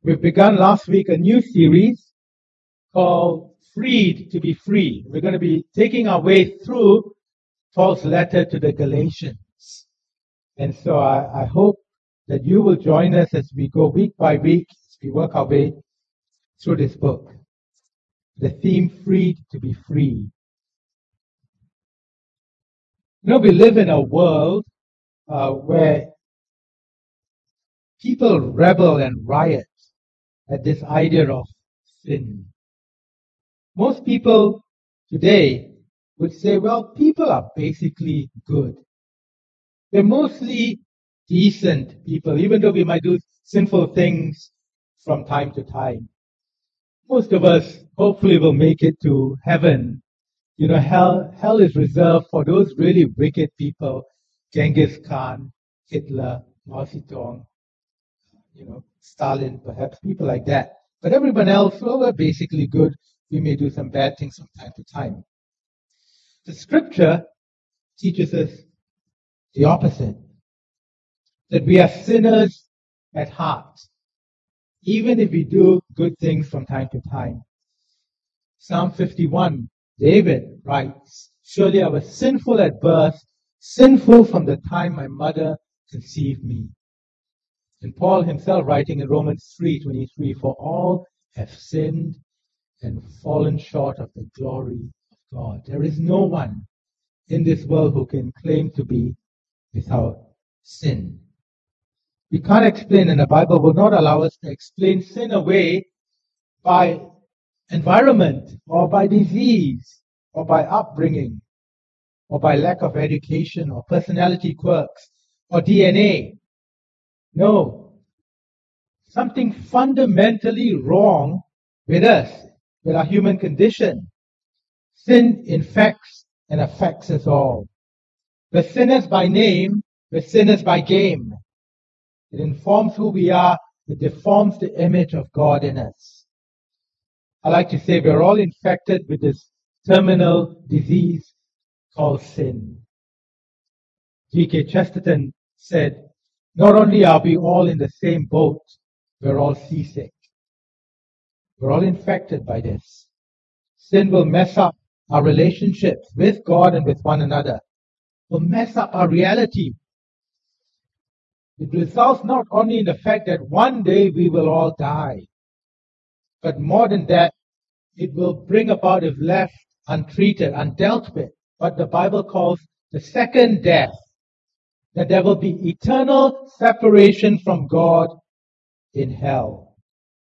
We've begun last week a new series called Freed to be Free. We're going to be taking our way through Paul's letter to the Galatians. And so I hope that you will join us as we go week by week, as we work our way through this book. The theme, Freed to be Free. You know, we live in a world where people rebel and riot at this idea of sin. Most people today would say, well, people are basically good. They're mostly decent people, even though we might do sinful things from time to time. Most of us hopefully will make it to heaven. You know, hell is reserved for those really wicked people, Genghis Khan, Hitler, Mao Zedong, Stalin, perhaps, people like that. But everyone else, well, we're basically good. We may do some bad things from time to time. The scripture teaches us the opposite, that we are sinners at heart, even if we do good things from time to time. Psalm 51, David writes, "Surely I was sinful at birth, sinful from the time my mother conceived me." And Paul himself writing in Romans 3:23, "For all have sinned and fallen short of the glory of God." There is no one in this world who can claim to be without sin. We can't explain, and the Bible will not allow us to explain sin away by environment or by disease or by upbringing or by lack of education or personality quirks or DNA. No, something fundamentally wrong with us, with our human condition. Sin infects and affects us all. We're sinners by name, we're sinners by game. It informs who we are, it deforms the image of God in us. I like to say we're all infected with this terminal disease called sin. G.K. Chesterton said, "Not only are we all in the same boat, we're all seasick." We're all infected by this. Sin will mess up our relationships with God and with one another. Will mess up our reality. It results not only in the fact that one day we will all die, but more than that, it will bring about, if left untreated, undealt with, what the Bible calls the second death. That there will be eternal separation from God in hell.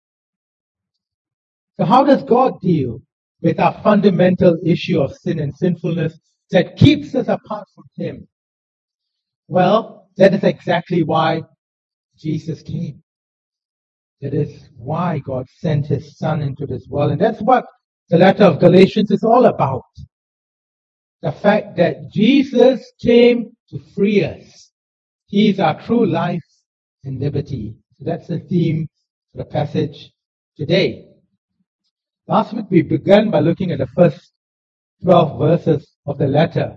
So how does God deal with our fundamental issue of sin and sinfulness that keeps us apart from Him? Well, that is exactly why Jesus came. That is why God sent His Son into this world. And that's what the letter of Galatians is all about. The fact that Jesus came to free us. He is our true life and liberty. So that's the theme for the passage today. Last week we began by looking at the first 12 verses of the letter.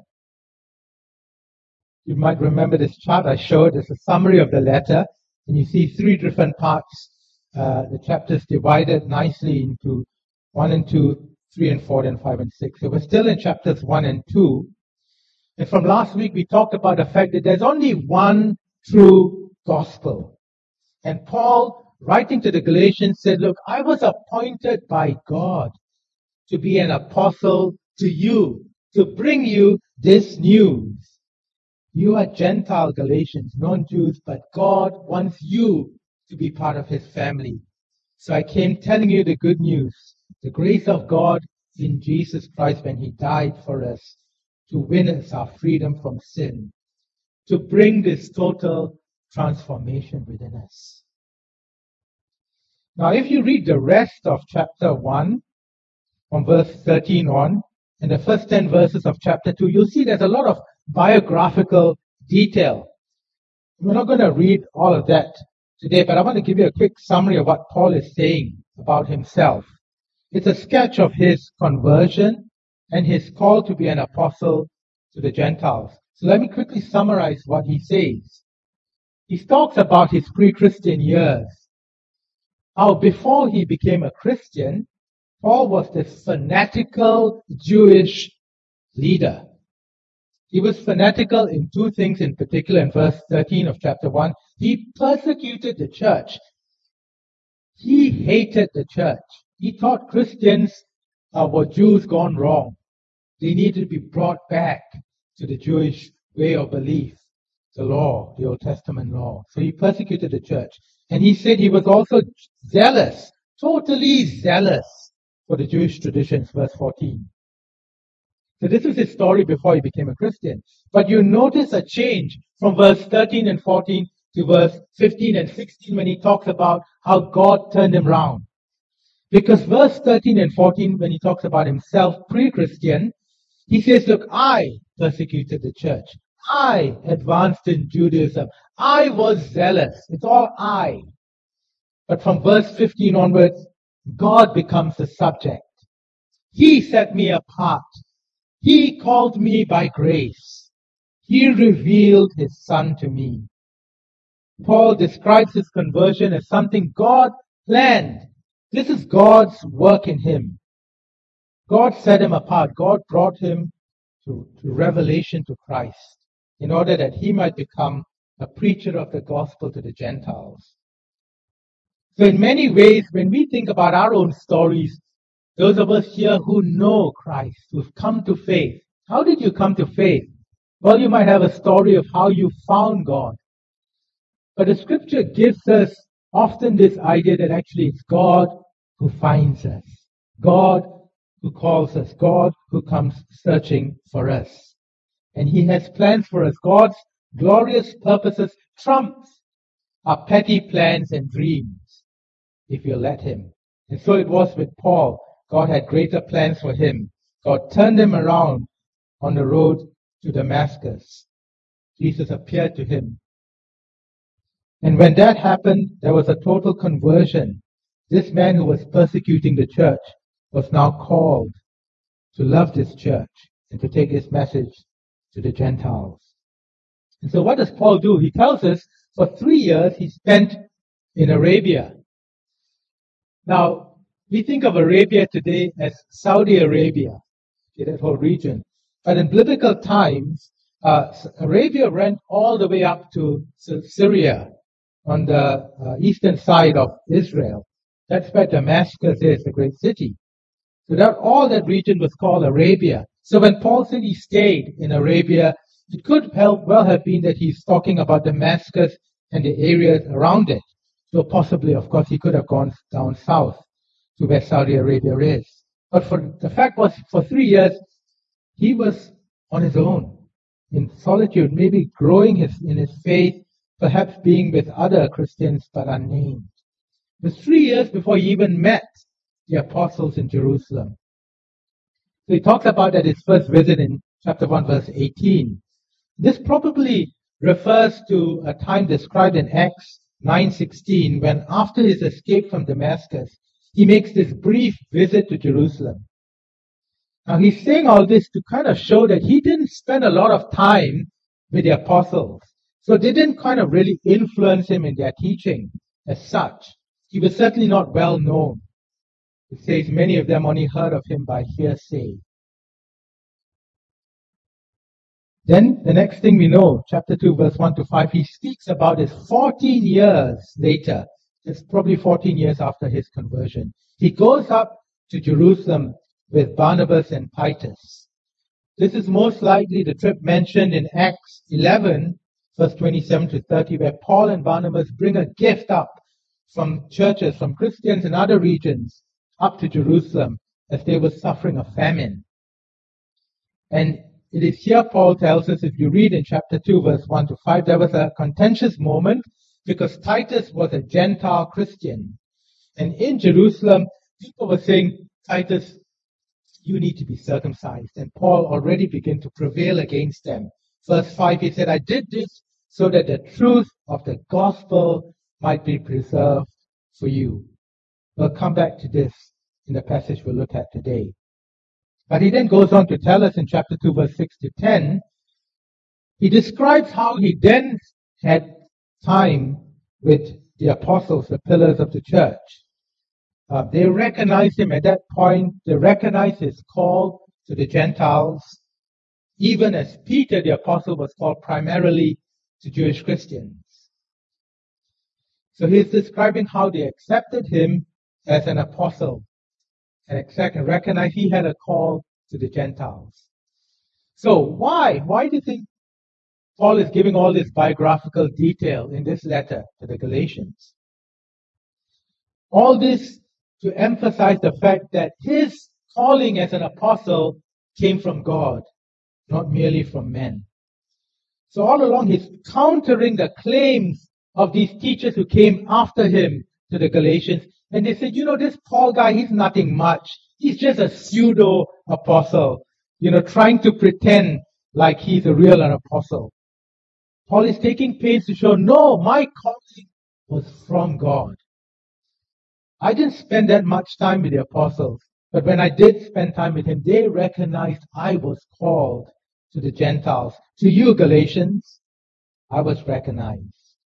You might remember this chart I showed as a summary of the letter, and you see three different parts. The chapters divided nicely into 1 and 2, 3 and 4, and 5 and 6. So we're still in chapters 1 and 2. And from last week we talked about the fact that there's only one true gospel. And Paul, writing to the Galatians, said, "Look, I was appointed by God to be an apostle to you, to bring you this news. You are Gentile Galatians, non-Jews, but God wants you to be part of His family. So I came telling you the good news, the grace of God in Jesus Christ when He died for us, to win us our freedom from sin, to bring this total transformation within us." Now, if you read the rest of chapter 1, from verse 13 on, and the first 10 verses of chapter 2, you'll see there's a lot of biographical detail. We're not going to read all of that today, but I want to give you a quick summary of what Paul is saying about himself. It's a sketch of his conversion and his call to be an apostle to the Gentiles. So let me quickly summarize what he says. He talks about his pre-Christian years. how before he became a Christian, Paul was this fanatical Jewish leader. He was fanatical in two things in particular. In verse 13 of chapter 1, he persecuted the church. He hated the church. He thought Christians were Jews gone wrong. They needed to be brought back to the Jewish way of belief, the law, the Old Testament law. So he persecuted the church. And he said he was also zealous, totally zealous for the Jewish traditions, verse 14. So this was his story before he became a Christian. But you notice a change from verse 13 and 14 to verse 15 and 16 when he talks about how God turned him round. Because verse 13 and 14, when he talks about himself pre-Christian, he says, look, I persecuted the church. I advanced in Judaism. I was zealous. It's all I. But from verse 15 onwards, God becomes the subject. He set me apart. He called me by grace. He revealed his Son to me. Paul describes his conversion as something God planned. This is God's work in him. God set him apart. God brought him to revelation to Christ in order that he might become a preacher of the gospel to the Gentiles. So in many ways, when we think about our own stories, those of us here who know Christ, who've come to faith, how did you come to faith? Well, you might have a story of how you found God. But the scripture gives us often this idea that actually it's God who finds us, God who calls us, God who comes searching for us. And he has plans for us. God's glorious purposes trumps our petty plans and dreams, if you let him. And so it was with Paul. God had greater plans for him. God turned him around on the road to Damascus. Jesus appeared to him. And when that happened, there was a total conversion. This man who was persecuting the church was now called to love this church and to take his message to the Gentiles. And so what does Paul do? He tells us for 3 years he spent in Arabia. Now, we think of Arabia today as Saudi Arabia, that whole region. But in biblical times, Arabia went all the way up to Syria on the eastern side of Israel. That's where Damascus is, the great city. So that all that region was called Arabia. So when Paul said he stayed in Arabia, it could well have been that he's talking about Damascus and the areas around it. So possibly, of course, he could have gone down south to where Saudi Arabia is. But the fact was, for 3 years, he was on his own, in solitude, maybe growing in his faith, perhaps being with other Christians, but unnamed. It was 3 years before he even met the apostles in Jerusalem. So he talks about that his first visit in chapter 1, verse 18. This probably refers to a time described in Acts 9:16, when after his escape from Damascus, he makes this brief visit to Jerusalem. Now he's saying all this to kind of show that he didn't spend a lot of time with the apostles. So they didn't kind of really influence him in their teaching as such. He was certainly not well known. It says many of them only heard of him by hearsay. Then the next thing we know, chapter 2, verse 1 to 5, he speaks about his 14 years later. It's probably 14 years after his conversion. He goes up to Jerusalem with Barnabas and Titus. This is most likely the trip mentioned in Acts 11, verse 27 to 30, where Paul and Barnabas bring a gift up from churches, from Christians in other regions, up to Jerusalem as they were suffering a famine. And it is here Paul tells us, if you read in chapter 2, verse 1 to 5, there was a contentious moment because Titus was a Gentile Christian. And in Jerusalem, people were saying, Titus, you need to be circumcised. And Paul already began to prevail against them. Verse 5, he said, I did this so that the truth of the gospel might be preserved for you. We'll come back to this in the passage we'll look at today. But he then goes on to tell us in chapter 2, verse 6 to 10, he describes how he then had time with the apostles, the pillars of the church. They recognized him at that point. They recognized his call to the Gentiles, even as Peter the apostle was called primarily to Jewish Christians. So he's describing how they accepted him as an apostle and recognized he had a call to the Gentiles. So why? Why do you think Paul is giving all this biographical detail in this letter to the Galatians? All this to emphasize the fact that his calling as an apostle came from God, not merely from men. So all along he's countering the claims of these teachers who came after him to the Galatians. And they said, this Paul guy, he's nothing much. He's just a pseudo apostle, trying to pretend like he's a real apostle. Paul is taking pains to show, no, my calling was from God. I didn't spend that much time with the apostles, but when I did spend time with him, they recognized I was called to the Gentiles. To you, Galatians, I was recognized.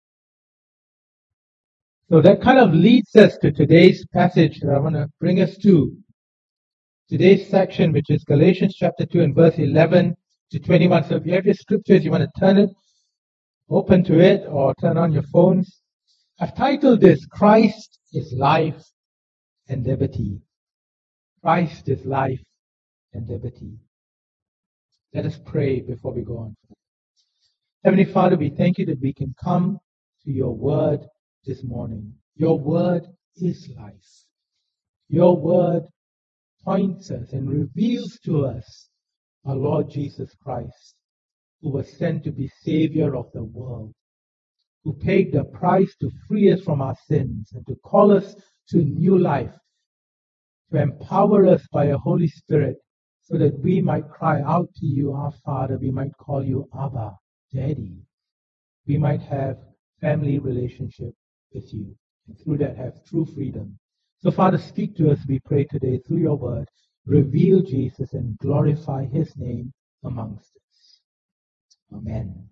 So that kind of leads us to today's passage that I want to bring us to. Today's section, which is Galatians chapter 2 and verse 11 to 21. So if you have your scriptures, you want to turn it, open to it, or turn on your phones. I've titled this, Christ is Life and Liberty. Christ is life and liberty. Let us pray before we go on. Heavenly Father, we thank you that we can come to your word this morning. Your word is life. Your word points us and reveals to us our Lord Jesus Christ, who was sent to be Savior of the world, who paid the price to free us from our sins and to call us to new life, to empower us by your Holy Spirit so that we might cry out to you, our Father. We might call you Abba, Daddy. We might have family relationship with you, and through that have true freedom. So Father, speak to us, we pray today through your word. Reveal Jesus and glorify his name amongst us. Amen.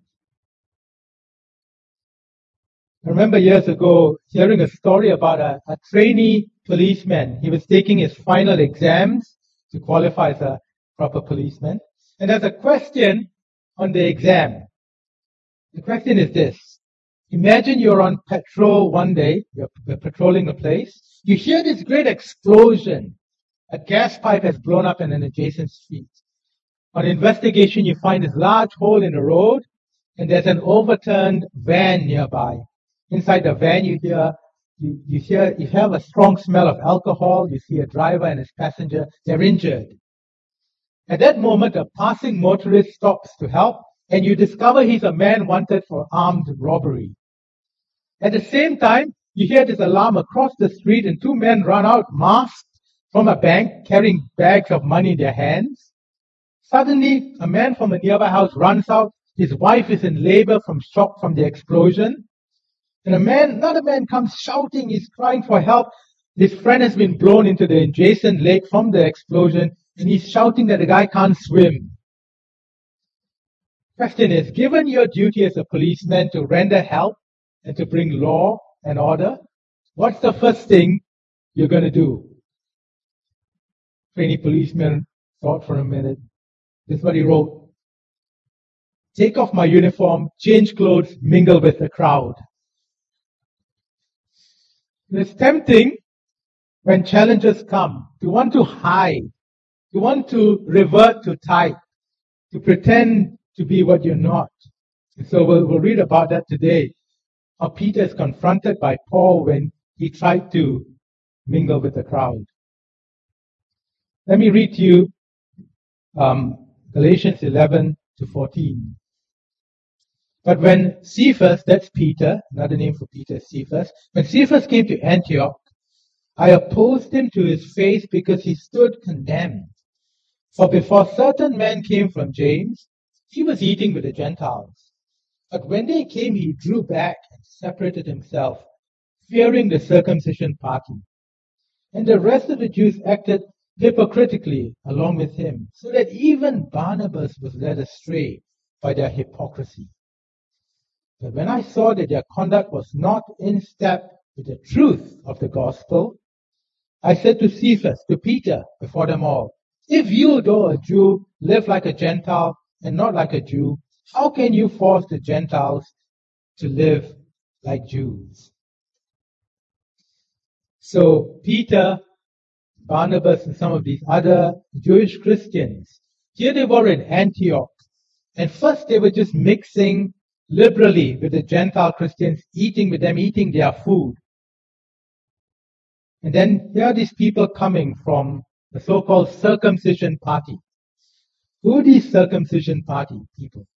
I remember years ago hearing a story about a trainee policeman. He was taking his final exams to qualify as a proper policeman. And there's a question on the exam. The question is this. Imagine you're on patrol one day, you're patrolling a place. You hear this great explosion. A gas pipe has blown up in an adjacent street. On investigation, you find this large hole in the road, and there's an overturned van nearby. Inside the van, you have a strong smell of alcohol. You see a driver and his passenger. They're injured. At that moment, a passing motorist stops to help, and you discover he's a man wanted for armed robbery. At the same time, you hear this alarm across the street, and two men run out masked from a bank, carrying bags of money in their hands. Suddenly, a man from a nearby house runs out. His wife is in labor from shock from the explosion. And another man comes shouting, he's crying for help. His friend has been blown into the adjacent lake from the explosion, and he's shouting that the guy can't swim. Question is, given your duty as a policeman to render help and to bring law and order, what's the first thing you're going to do? Trainee policeman thought for a minute. This is what he wrote. Take off my uniform, change clothes, mingle with the crowd. It's tempting when challenges come to want to hide, to want to revert to type, to pretend to be what you're not. And so we'll read about that today. How Peter is confronted by Paul when he tried to mingle with the crowd. Let me read to you Galatians 11 to 14. But when Cephas, that's Peter, another name for Peter is Cephas, when Cephas came to Antioch, I opposed him to his face because he stood condemned. For before certain men came from James, he was eating with the Gentiles. But when they came, he drew back and separated himself, fearing the circumcision party. And the rest of the Jews acted hypocritically along with him, so that even Barnabas was led astray by their hypocrisy. But when I saw that their conduct was not in step with the truth of the gospel, I said to Cephas, to Peter, before them all, if you, though a Jew, live like a Gentile and not like a Jew, how can you force the Gentiles to live like Jews? So Peter, Barnabas, and some of these other Jewish Christians, here they were in Antioch. And first they were just mixing liberally with the Gentile Christians, eating with them, eating their food. And then here are these people coming from the so-called circumcision party. Who are these circumcision party people?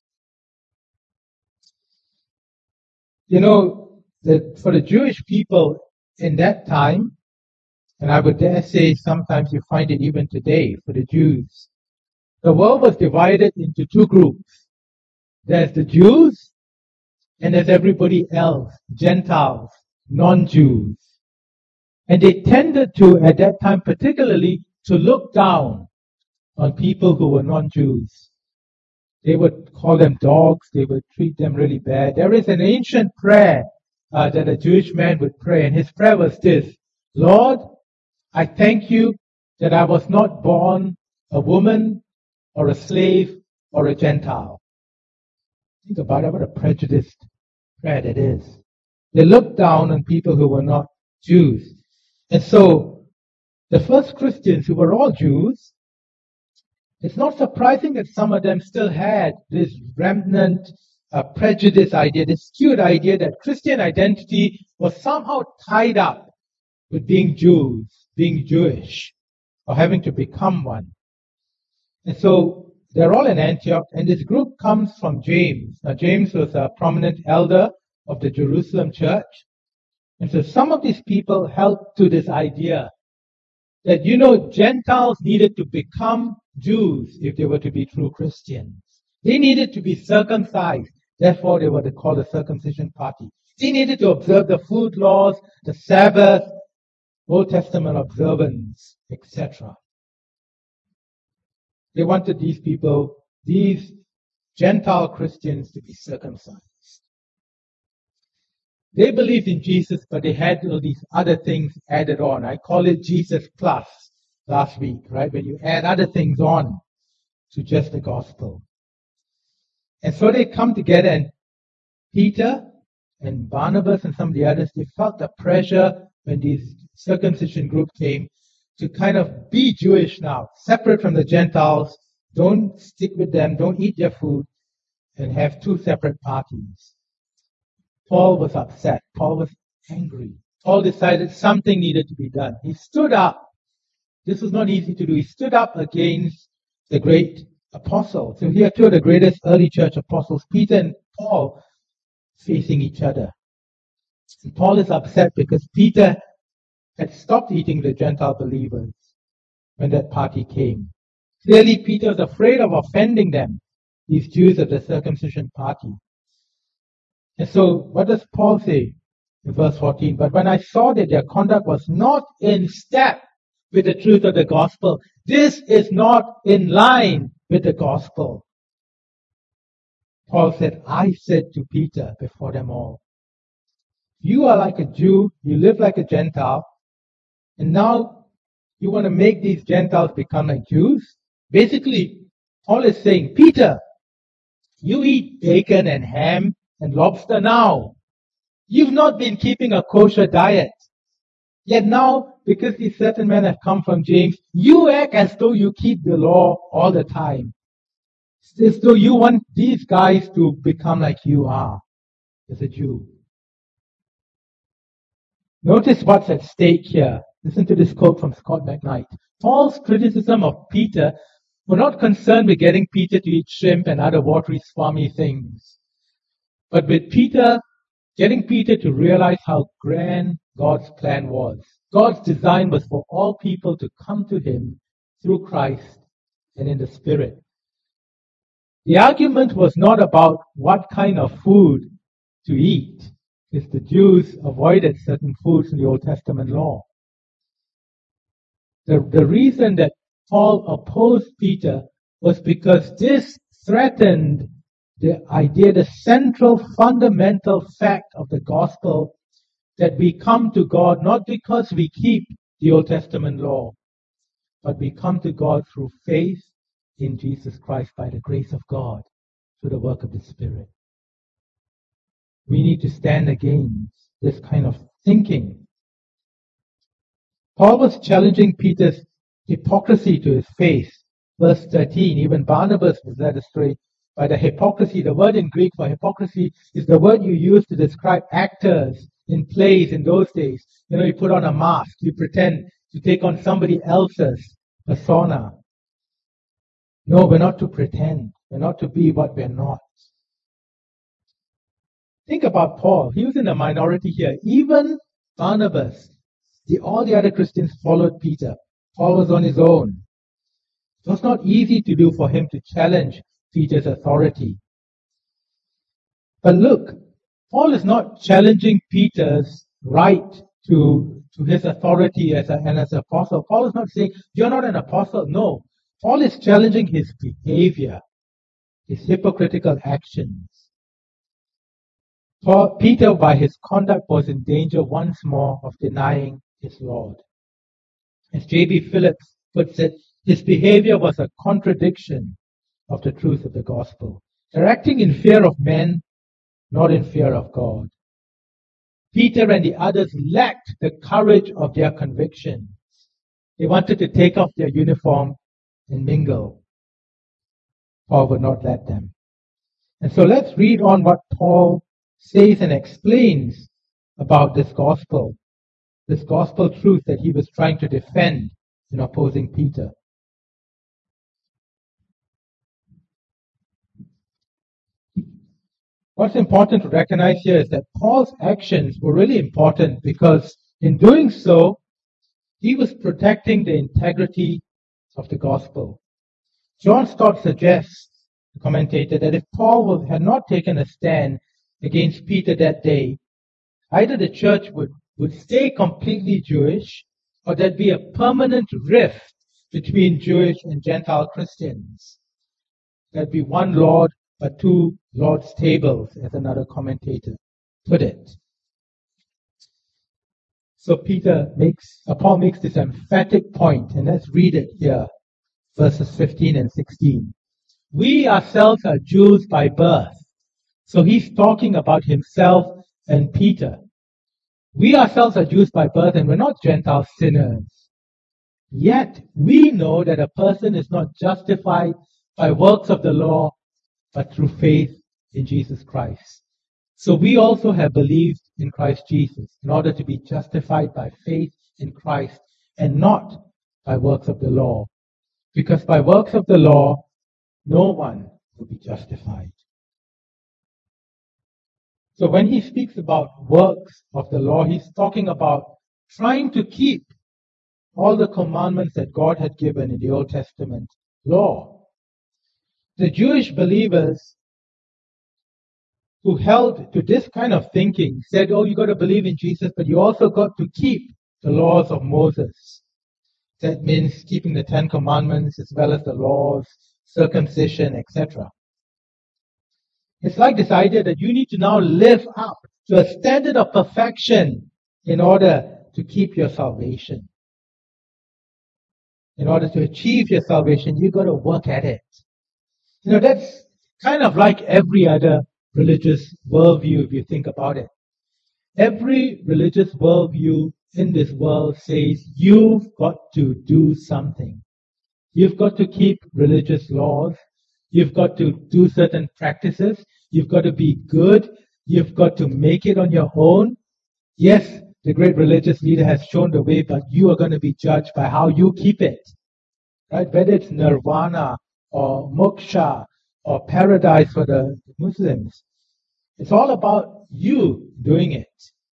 You know, for the Jewish people in that time, and I would dare say sometimes you find it even today for the Jews, the world was divided into two groups. There's the Jews and there's everybody else, Gentiles, non-Jews. And they tended to, at that time particularly, to look down on people who were non-Jews. They would call them dogs. They would treat them really bad. There is an ancient prayer that a Jewish man would pray, and his prayer was this: Lord, I thank you that I was not born a woman or a slave or a Gentile. Think about it, what a prejudiced prayer that is. They looked down on people who were not Jews. And so, the first Christians who were all Jews, it's not surprising that some of them still had this remnant prejudice idea, this skewed idea that Christian identity was somehow tied up with being Jews, being Jewish, or having to become one. And so they're all in Antioch, and this group comes from James. Now, James was a prominent elder of the Jerusalem church. And so some of these people held to this idea that, Gentiles needed to become Jews if they were to be true Christians. They needed to be circumcised. Therefore, they were called the circumcision party. They needed to observe the food laws, the Sabbath, Old Testament observance, etc. They wanted these people, these Gentile Christians, to be circumcised. They believed in Jesus, but they had all these other things added on. I call it Jesus plus last week, right? When you add other things on to just the gospel. And so they come together, and Peter and Barnabas and some of the others, they felt the pressure when these circumcision group came to kind of be Jewish now, separate from the Gentiles, don't stick with them, don't eat their food, and have two separate parties. Paul was upset. Paul was angry. Paul decided something needed to be done. He stood up. This was not easy to do. He stood up against the great apostle. So here are two of the greatest early church apostles, Peter and Paul, facing each other. And Paul is upset because Peter had stopped eating with the Gentile believers when that party came. Clearly, Peter was afraid of offending them, these Jews of the circumcision party. And so, what does Paul say in verse 14? But when I saw that their conduct was not in step with the truth of the gospel, this is not in line with the gospel. Paul said, I said to Peter before them all, you are like a Jew, you live like a Gentile, and now you want to make these Gentiles become like Jews? Basically, Paul is saying, Peter, you eat bacon and ham and lobster now. You've not been keeping a kosher diet. Yet now, because these certain men have come from James, you act as though you keep the law all the time. It's as though you want these guys to become like you are as a Jew. Notice what's at stake here. Listen to this quote from Scott McKnight. Paul's criticism of Peter were not concerned with getting Peter to eat shrimp and other watery, swami things, but with getting Peter to realize how grand God's plan was. God's design was for all people to come to Him through Christ and in the Spirit. The argument was not about what kind of food to eat, because the Jews avoided certain foods in the Old Testament law. The reason that Paul opposed Peter was because this threatened the idea, the central fundamental fact of the gospel, that we come to God not because we keep the Old Testament law, but we come to God through faith in Jesus Christ by the grace of God, through the work of the Spirit. We need to stand against this kind of thinking. Paul was challenging Peter's hypocrisy to his face. Verse 13, even Barnabas was led astray by the hypocrisy. The word in Greek for hypocrisy is the word you use to describe actors in plays in those days. You put on a mask, you pretend to take on somebody else's persona. No, we're not to pretend. We're not to be what we're not. Think about Paul. He was in a minority here. Even Barnabas, all the other Christians followed Peter. Paul was on his own. It was not easy to do for him to challenge Peter's authority. But look, Paul is not challenging Peter's right to his authority as an apostle. Paul is not saying, you're not an apostle. No. Paul is challenging his behavior, his hypocritical actions. Peter, by his conduct, was in danger once more of denying his Lord. As J.B. Phillips puts it, his behavior was a contradiction of the truth of the gospel. They're acting in fear of men, not in fear of God. Peter and the others lacked the courage of their convictions. They wanted to take off their uniform and mingle. Paul would not let them. And so let's read on what Paul says and explains about this gospel truth that he was trying to defend in opposing Peter. What's important to recognize here is that Paul's actions were really important because in doing so, he was protecting the integrity of the gospel. John Stott suggests, the commentator, that if Paul had not taken a stand against Peter that day, either the church would stay completely Jewish, or there'd be a permanent rift between Jewish and Gentile Christians. There'd be one Lord, but two Lord's tables, as another commentator put it. So Paul makes this emphatic point, and let's read it here, verses 15 and 16. We ourselves are Jews by birth. So he's talking about himself and Peter. We ourselves are Jews by birth, and we're not Gentile sinners. Yet we know that a person is not justified by works of the law, but through faith in Jesus Christ. So we also have believed in Christ Jesus in order to be justified by faith in Christ and not by works of the law. Because by works of the law, no one will be justified. So when he speaks about works of the law, he's talking about trying to keep all the commandments that God had given in the Old Testament law. The Jewish believers who held to this kind of thinking said, you got to believe in Jesus, but you also got to keep the laws of Moses. That means keeping the 10 Commandments as well as the laws, circumcision, etc. It's like this idea that you need to now live up to a standard of perfection in order to keep your salvation. In order to achieve your salvation, you've got to work at it. That's kind of like every other religious worldview if you think about it. Every religious worldview in this world says you've got to do something. You've got to keep religious laws. You've got to do certain practices. You've got to be good. You've got to make it on your own. Yes, the great religious leader has shown the way, but you are going to be judged by how you keep it. Right? Whether it's nirvana or moksha or paradise for the Muslims. It's all about you doing it.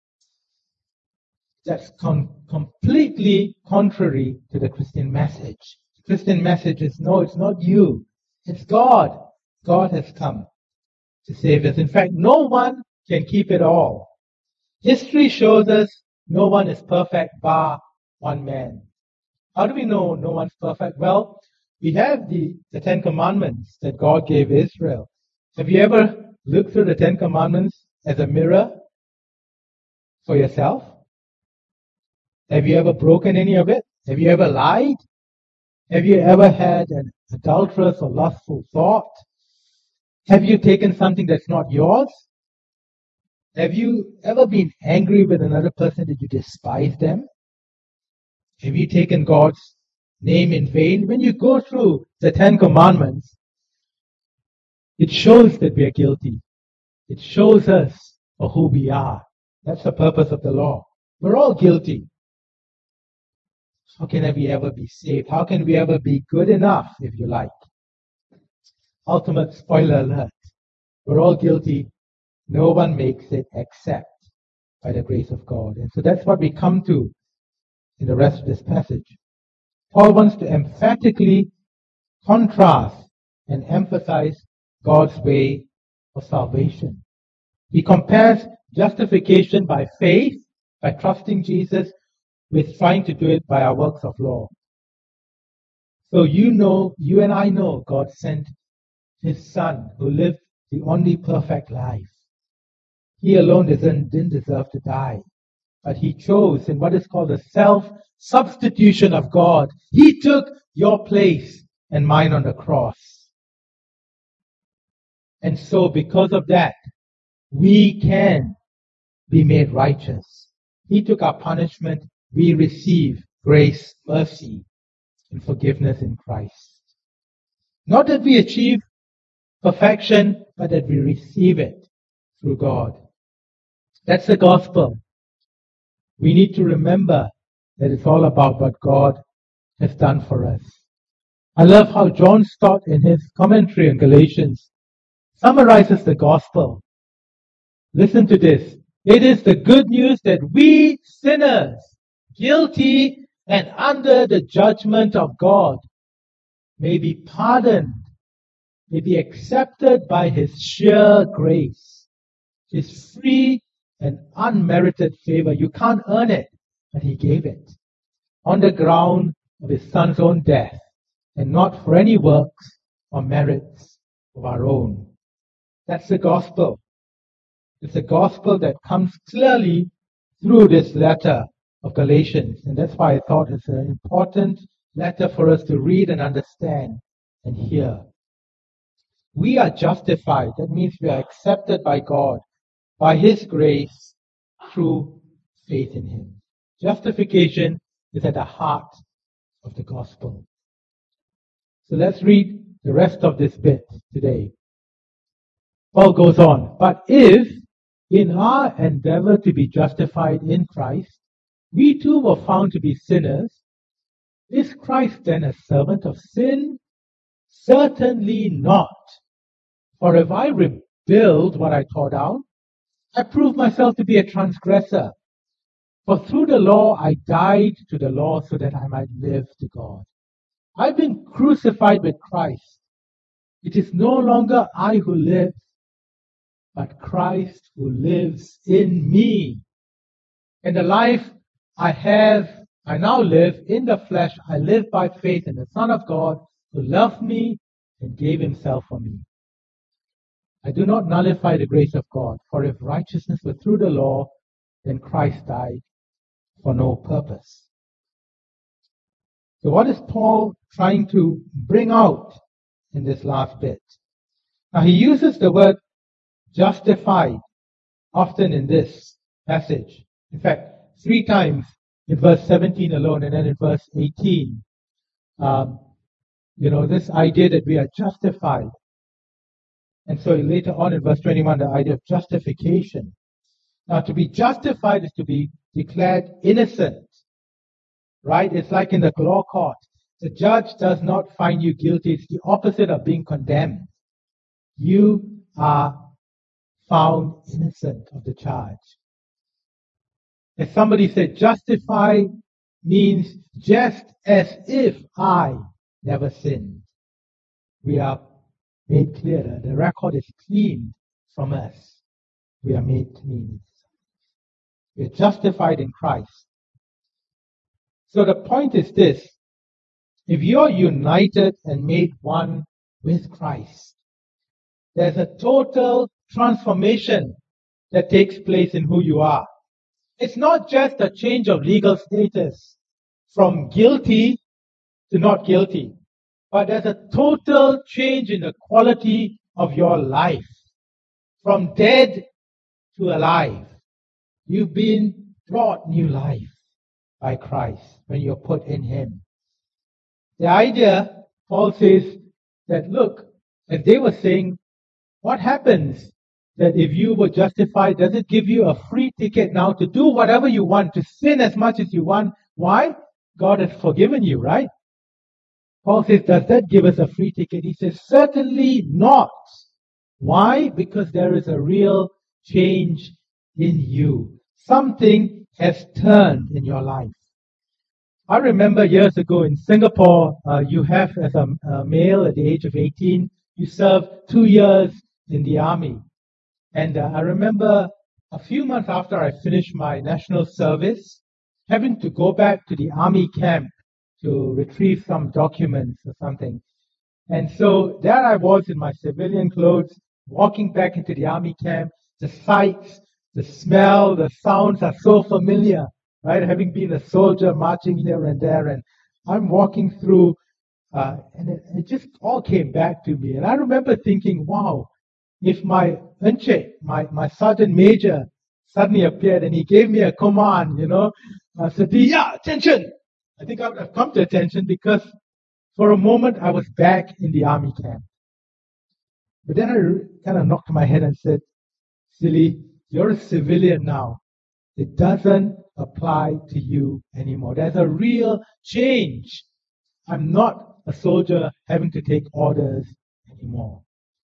That's completely contrary to the Christian message. The Christian message is, no, it's not you. It's God. God has come to save us. In fact, no one can keep it all. History shows us no one is perfect bar one man. How do we know no one's perfect? Well, we have the 10 Commandments that God gave Israel. Have you ever looked through the 10 Commandments as a mirror for yourself? Have you ever broken any of it? Have you ever lied? Have you ever had an adulterous or lustful thought? Have you taken something that's not yours? Have you ever been angry with another person? Did you despise them? Have you taken God's name in vain? When you go through the Ten Commandments, it shows that we are guilty. It shows us for who we are. That's the purpose of the law. We're all guilty. How can we ever be saved? How can we ever be good enough, if you like? Ultimate spoiler alert. We're all guilty. No one makes it except by the grace of God. And so that's what we come to in the rest of this passage. Paul wants to emphatically contrast and emphasize God's way of salvation. He compares justification by faith, by trusting Jesus, with trying to do it by our works of law. So you and I know God sent His Son who lived the only perfect life. He alone didn't deserve to die, but He chose in what is called the self-substitution of God. He took your place and mine on the cross. And so because of that, we can be made righteous. He took our punishment. We receive grace, mercy, and forgiveness in Christ. Not that we achieve perfection, but that we receive it through God. That's the gospel. We need to remember that it's all about what God has done for us. I love how John Stott, in his commentary on Galatians, summarizes the gospel. Listen to this. It is the good news that we sinners, guilty and under the judgment of God, may be pardoned, may be accepted by His sheer grace, His free and unmerited favor. You can't earn it, but He gave it on the ground of His Son's own death, and not for any works or merits of our own. That's the gospel. It's a gospel that comes clearly through this letter of Galatians. And that's why I thought it's an important letter for us to read and understand and hear. We are justified. That means we are accepted by God, by His grace, through faith in Him. Justification is at the heart of the gospel. So let's read the rest of this bit today. Paul goes on, but if in our endeavor to be justified in Christ, we too were found to be sinners, is Christ then a servant of sin? Certainly not. For if I rebuild what I tore down, I prove myself to be a transgressor. For through the law I died to the law so that I might live to God. I've been crucified with Christ. It is no longer I who live, but Christ who lives in me. And the life I now live in the flesh, I live by faith in the Son of God who loved me and gave Himself for me. I do not nullify the grace of God, for if righteousness were through the law, then Christ died for no purpose. So what is Paul trying to bring out in this last bit? Now he uses the word justified often in this passage. In fact, 3 times in verse 17 alone and then in verse 18. This idea that we are justified. And so later on in verse 21, the idea of justification. Now to be justified is to be declared innocent. Right? It's like in the law court. The judge does not find you guilty. It's the opposite of being condemned. You are found innocent of the charge. As somebody said, justify means just as if I never sinned. We are made clearer. The record is clean from us. We are made clean. We are justified in Christ. So the point is this. If you're united and made one with Christ, there's a total transformation that takes place in who you are. It's not just a change of legal status from guilty to not guilty, but there's a total change in the quality of your life. From dead to alive. You've been brought new life by Christ when you're put in Him. The idea, Paul says, that look, as they were saying, what happens that if you were justified, does it give you a free ticket now to do whatever you want, to sin as much as you want? Why? God has forgiven you, right? Paul says, does that give us a free ticket? He says, certainly not. Why? Because there is a real change in you. Something has turned in your life. I remember years ago in Singapore, you have as a male at the age of 18, you serve 2 years in the army. And I remember a few months after I finished my national service, having to go back to the army camp to retrieve some documents or something. And so there I was in my civilian clothes, walking back into the army camp. The sights, the smell, the sounds are so familiar, right? Having been a soldier marching here and there, and I'm walking through, and it just all came back to me. And I remember thinking, wow, if my Encik, my sergeant major, suddenly appeared and he gave me a command, said, yeah, attention. I think I would have come to attention because for a moment I was back in the army camp. But then I kind of knocked my head and said, silly, you're a civilian now. It doesn't apply to you anymore. There's a real change. I'm not a soldier having to take orders anymore.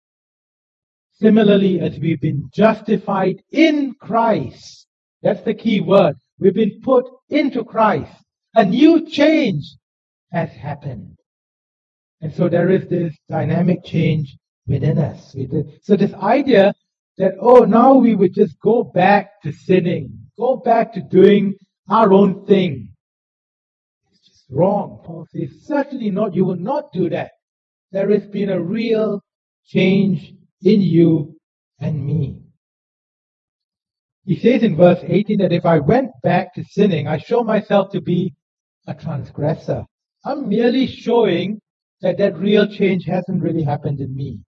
Similarly, as we've been justified in Christ, that's the key word. We've been put into Christ. A new change has happened. And so there is this dynamic change within us. So this idea that, now we would just go back to sinning, go back to doing our own thing. It's just wrong. Paul says, certainly not. You will not do that. There has been a real change in you and me. He says in verse 18 that if I went back to sinning, I show myself to be a transgressor. I'm merely showing that real change hasn't really happened in me.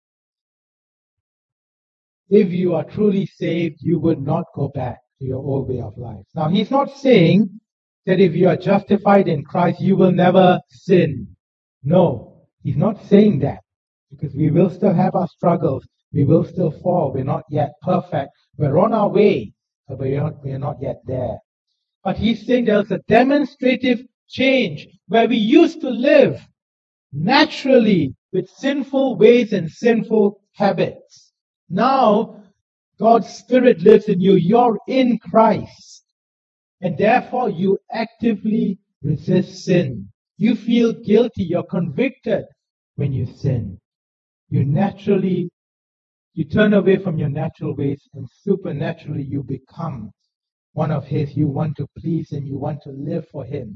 If you are truly saved, you would not go back to your old way of life. Now, he's not saying that if you are justified in Christ, you will never sin. No, he's not saying that, because we will still have our struggles. We will still fall. We're not yet perfect. We're on our way, but we're not yet there. But he's saying there's a demonstrative change where we used to live naturally with sinful ways and sinful habits. Now, God's Spirit lives in you. You're in Christ. And therefore, you actively resist sin. You feel guilty. You're convicted when you sin. You turn away from your natural ways, and supernaturally you become one of His. You want to please Him. You want to live for Him.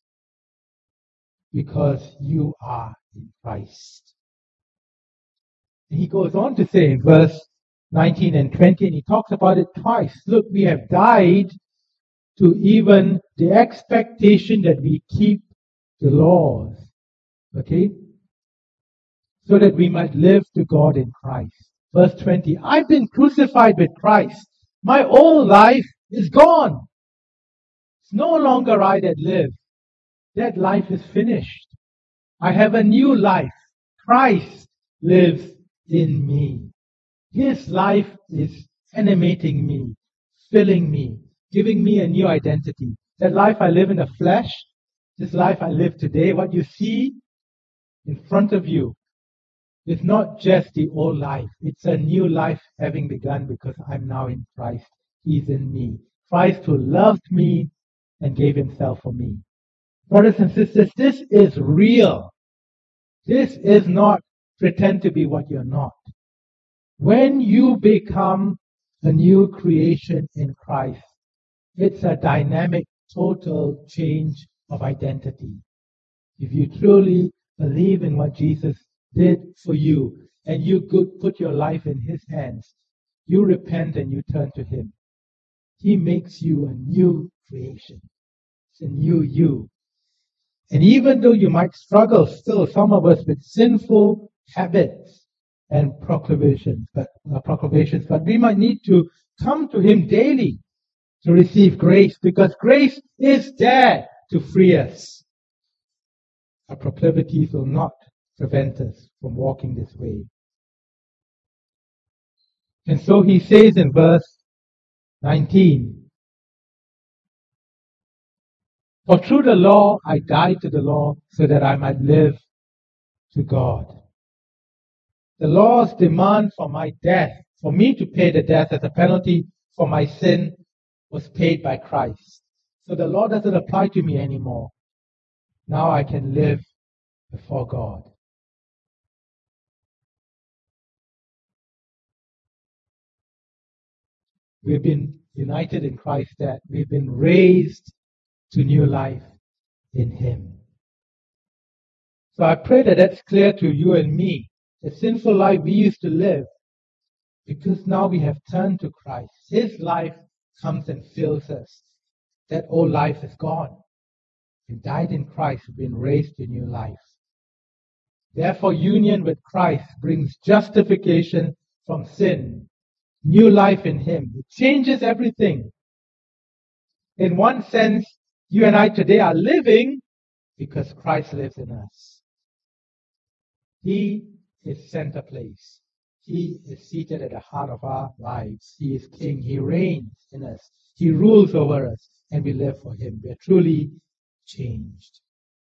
Because you are in Christ. And he goes on to say in verse 19 and 20, and he talks about it twice. Look, we have died to even the expectation that we keep the laws. Okay? So that we might live to God in Christ. Verse 20, I've been crucified with Christ. My old life is gone. It's no longer I that live. That life is finished. I have a new life. Christ lives in me. His life is animating me, filling me, giving me a new identity. That life I live in the flesh, this life I live today, what you see in front of you is not just the old life. It's a new life having begun because I'm now in Christ. He's in me. Christ who loved me and gave Himself for me. Brothers and sisters, this is real. This is not pretend to be what you're not. When you become a new creation in Christ, it's a dynamic, total change of identity. If you truly believe in what Jesus did for you, and you could put your life in His hands, you repent and you turn to Him. He makes you a new creation. It's a new you. And even though you might struggle still, some of us, with sinful habits and proclamations, but we might need to come to Him daily to receive grace, because grace is there to free us. Our proclivities will not prevent us from walking this way. And so he says in verse 19, "For through the law I died to the law so that I might live to God." The law's demand for my death, for me to pay the death as a penalty for my sin, was paid by Christ. So the law doesn't apply to me anymore. Now I can live before God. We've been united in Christ's death. We've been raised to new life in Him. So I pray that that's clear to you and me. The sinful life we used to live, because now we have turned to Christ. His life comes and fills us. That old life is gone. We died in Christ, we've been raised to new life. Therefore, union with Christ brings justification from sin, new life in Him. It changes everything. In one sense, you and I today are living because Christ lives in us. He is center place. He is seated at the heart of our lives. He is King. He reigns in us. He rules over us, and we live for Him. We are truly changed.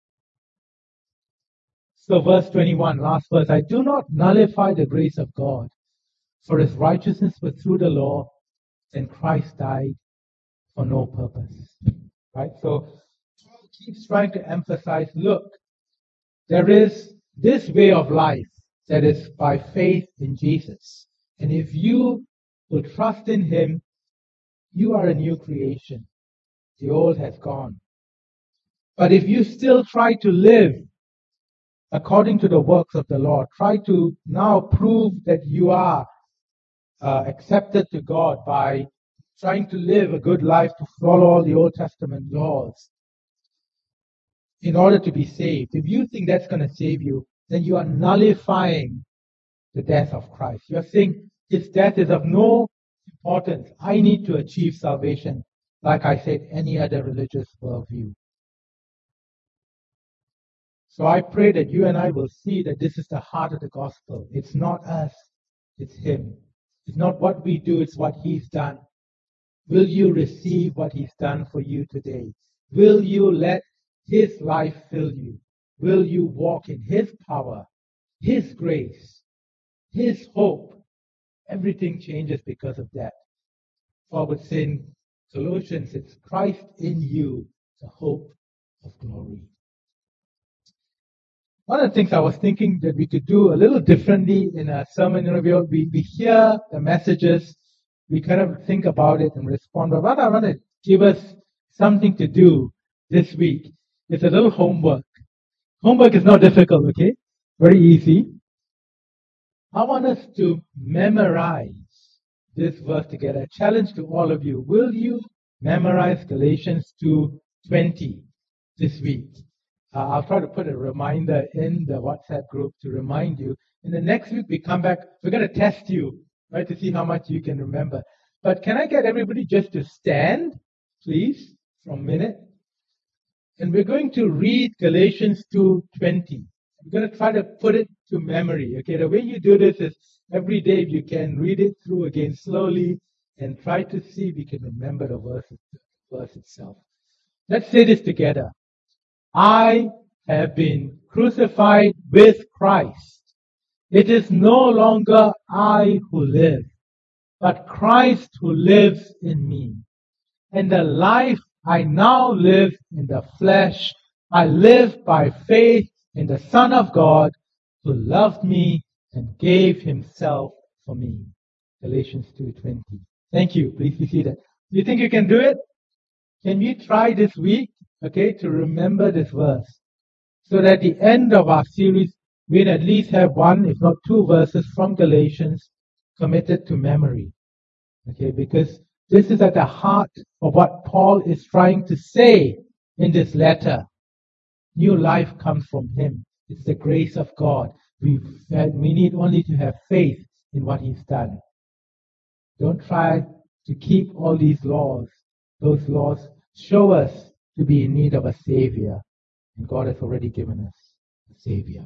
So verse 21, last verse, "I do not nullify the grace of God, for His righteousness was through the law, and Christ died for no purpose." Right? So Paul keeps trying to emphasize, look, there is this way of life that is by faith in Jesus. And if you will trust in Him, you are a new creation. The old has gone. But if you still try to live according to the works of the law, try to now prove that you are accepted to God by trying to live a good life, to follow all the Old Testament laws in order to be saved. If you think that's going to save you, then you are nullifying the death of Christ. You're saying His death is of no importance. I need to achieve salvation, like I said, any other religious worldview. So I pray that you and I will see that this is the heart of the gospel. It's not us, it's Him. It's not what we do, it's what He's done. Will you receive what He's done for you today? Will you let His life fill you? Will you walk in His power, His grace, His hope? Everything changes because of that. Paul would say in Colossians, it's Christ in you, the hope of glory. One of the things I was thinking that we could do a little differently in a sermon, we hear the messages, we kind of think about it and respond. But what I want to give us something to do this week is a little homework. Homework is not difficult, okay? Very easy. I want us to memorize this verse together. A challenge to all of you. Will you memorize Galatians 2:20 this week? I'll try to put a reminder in the WhatsApp group to remind you. And the next week we come back, we're going to test you, right, to see how much you can remember. But can I get everybody just to stand, please, for a minute? And we're going to read Galatians 2:20. We're going to try to put it to memory. Okay, the way you do this is every day you can read it through again slowly and try to see if you can remember the verse itself. Let's say this together. I have been crucified with Christ. It is no longer I who live, but Christ who lives in me. And the life I now live in the flesh, I live by faith in the Son of God who loved me and gave Himself for me. Galatians 2:20. Thank you. Please be seated. Do you think you can do it? Can you try this week, okay, to remember this verse? So that at the end of our series, we'll at least have one, if not two verses from Galatians committed to memory. Okay, because This is at the heart of what Paul is trying to say in this letter. New life comes from him. It's the grace of God. We need only to have faith in what he's done. Don't try to keep all these laws. Those laws show us to be in need of a Savior. And God has already given us a Savior.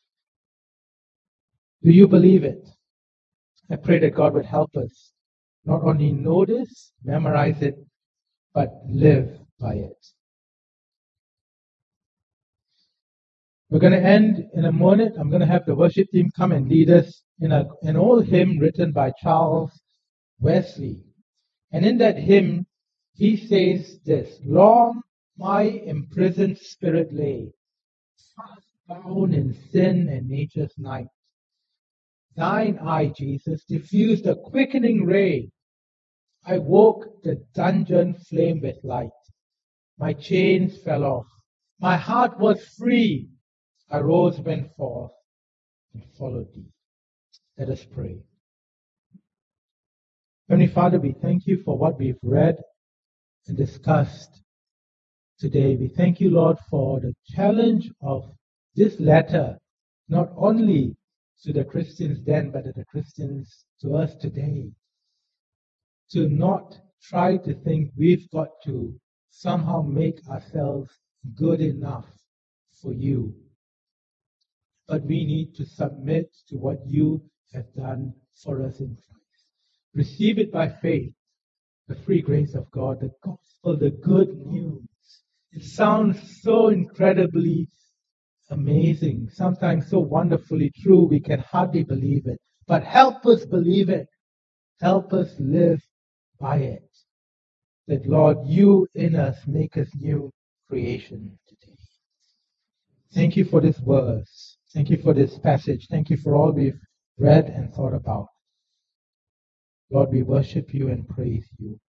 Do you believe it? I pray that God would help us not only know this, memorize it, but live by it. We're going to end in a moment. I'm going to have the worship team come and lead us in an old hymn written by Charles Wesley. And in that hymn, he says this: long my imprisoned spirit lay, fast bound in sin and nature's night. Thine eye, Jesus, diffused a quickening ray. I woke the dungeon flame with light. My chains fell off. My heart was free. I rose, went forth, and followed thee. Let us pray. Heavenly Father, we thank you for what we've read and discussed today. We thank you, Lord, for the challenge of this letter, not only to the Christians then, but to the Christians to us today. To not try to think we've got to somehow make ourselves good enough for you. But we need to submit to what you have done for us in Christ. Receive it by faith, the free grace of God, the gospel, the good news. It sounds so incredibly amazing, sometimes so wonderfully true, we can hardly believe it. But help us believe it. Help us live by it. That, Lord, you in us make us new creation today. Thank you for this verse. Thank you for this passage. Thank you for all we've read and thought about. Lord, we worship you and praise you.